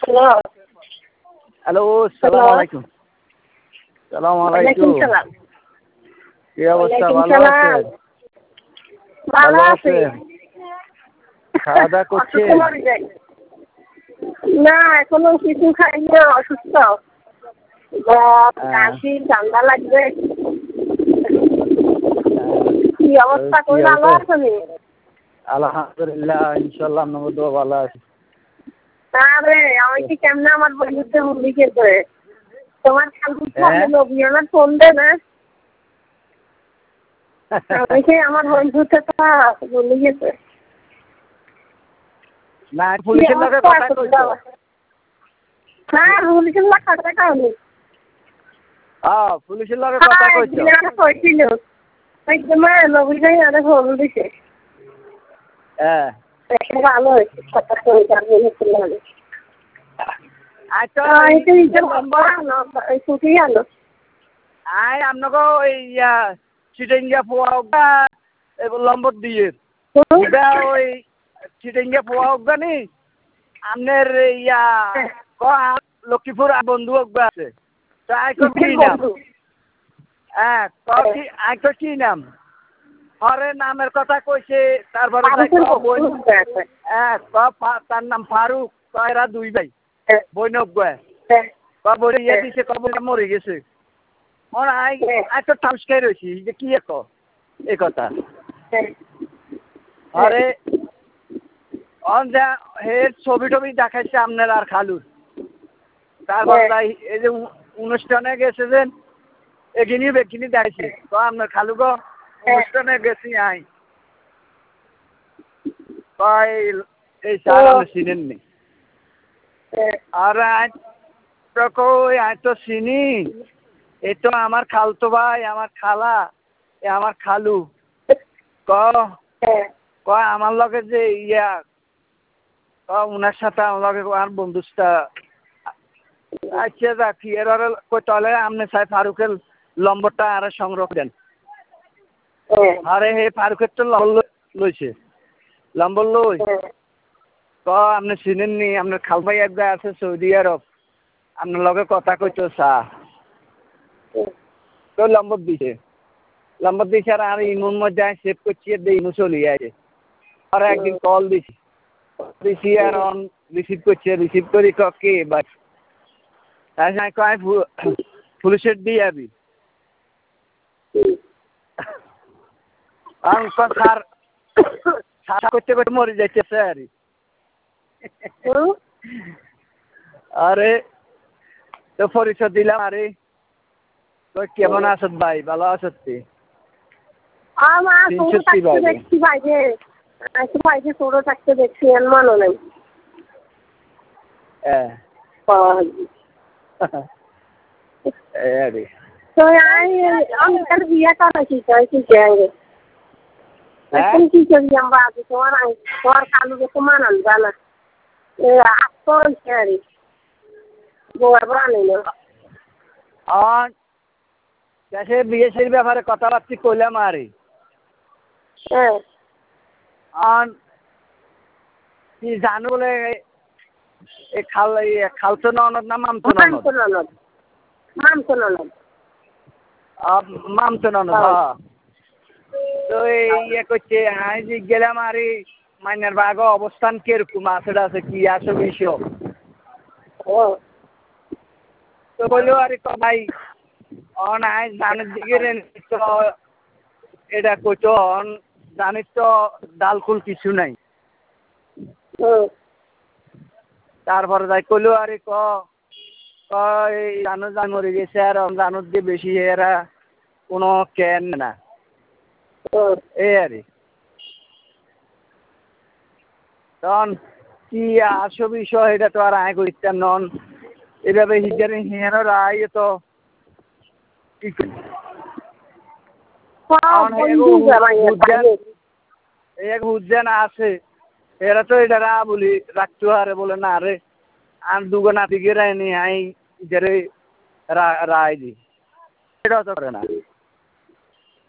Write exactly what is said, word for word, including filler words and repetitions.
Hello hello সালাম আলাইকুম। সালাম আলাইকুম। কি অবস্থা? ভালো আছেন? ভালো আছি। খাওয়া দাওয়া করছেন? না এখনো কিছু খাইনি, অসুস্থ। কাশি ঠান্ডা লাগবে। কি অবস্থা? কই ভালো আছেন? আলহামদুলিল্লাহ, ইনশাল্লাহ আপনার দোয়া ভালো আছে। আরে আমি কি কেমনে আমার বন্ধুতে ভুলি গেছে? তোমার খালু নবী আমার ফোন দে না। আমি সেই আমার বন্ধুতে তো ভুলি গেছে। না পুলিশের লগে কথা কইছো? হ্যাঁ পুলিশের লগে কথা কইনি। হ্যাঁ পুলিশের লগে কথা কইছো? হ্যাঁ কইছিল। একদম নবী ভাই আরে ফোন দিছে। হ্যাঁ ভালো হয়েছে কথা কইতে আমি বললাম। আচ্ছা এই তো এই নম্বর না এই ছুটি আলো। আই আপনাকে ওই ইয়া চিটেঙ্গা পোয়াওগা লম্বর দিয়ে এটা ওই চিটেঙ্গা পোয়াওগা নি আপনার ইয়া লক্ষ্মীপুর বন্ধু ওগা আছে তো আইকো কি নাম? হ্যাঁ কি আইকো কি নাম? হরে নামের কথা কইছে তারপরে হ্যাঁ তার নাম ফারুক। এরা দুই ভাই বৈনব বলে ইয়ে দিছে কবর মরে গেছে। আই আই তো থামসকাই রয়েছি যে কি এক এই কথা আরে অন যা হে ছবি টবি দেখাইছে আপনার আর খালুর। তারপর এই যে অনুষ্ঠানে গেছে যে এগিনি বেগিনি দেখাইছে তো আপনার খালু গো অনুষ্ঠানে গেছি আই এই স্যার আপনি চিনেন নি? আর আজ তো কই আজ তো চিনি এ তো আমার খালতো ভাই, আমার খালা, আমার খালু ক ক আমার লগে যে ইয়া ক উনার সাথে আমার লগে আর বন্ধুটা আচ্ছা যা কি এর কই তাহলে আপনি চাই ফারুকের লম্বরটা আর সংগ্রহ দেন। আরে হে ফারুকের তো লম্বর লইছে লম্বর লই ক আপনি চিনেন নি? আপনার খাল ভাই একবার আছে সৌদি আরব, আপনার লগে কথা কইতো চা তো লম্বর দিছে লম্বর দিছে আর ইমুর মধ্যে সেভ করছি ইমু চলে আছে। আর একদিন কল দিছি দিছি আর অন রিসিভ করছে রিসিভ করি কে বাস কয় পুলিশের দিয়ে যাবি সার সার করতে করতে মরে যাইতেছে আর আরে তো পরিচয় দিলাম। আরে তো কেমন আছেন ভাই? ভালো আছেন? আমার ছোট থাকতে দেখছি ভাইকে ভাইকে ছোট থাকতে দেখছি মানো নাই। হ্যাঁ তো আমি তার বিয়ে করাইছি এখন কি করি আমরা আগে তোমার তোমার কালুকে তো মানান জানা আরে গোয়ার বানাই না বিএসির ব্যাপারে কথাবার্তি কইলাম আরে কি জানো বলে খাল খালতো ননদ না মামতো ননদ? মামতো ননদ মামতো ননদ হ্যাঁ। তো ইয়ে করছে আমি যে গেলাম আরে মাইনার বাঘ অবস্থান কিরকম আছে আছে কি আছে বিষয় তো বললো আরে ভাই অন আই জানের দিকে তো এটা কইতো অন জানিস তো ডালকুল কিছু নাই। তারপরে যাই কইলো আরে ক জানো জান মরে গেছে আর জানুর দিয়ে বেশি এরা কোনো কেন না এই আরে তখন কি আসো বিষয় এটা তো আর আয় করতে নন এভাবে হিজারে হিয়ানো রায় তো কি এক হুজ্জান আছে এরা তো এটা রা বলি রাখতে হারে বলে না রে আর দুগো নাতি গিয়ে রায়নি আই ইজারে রায় দি এটাও তো করে না।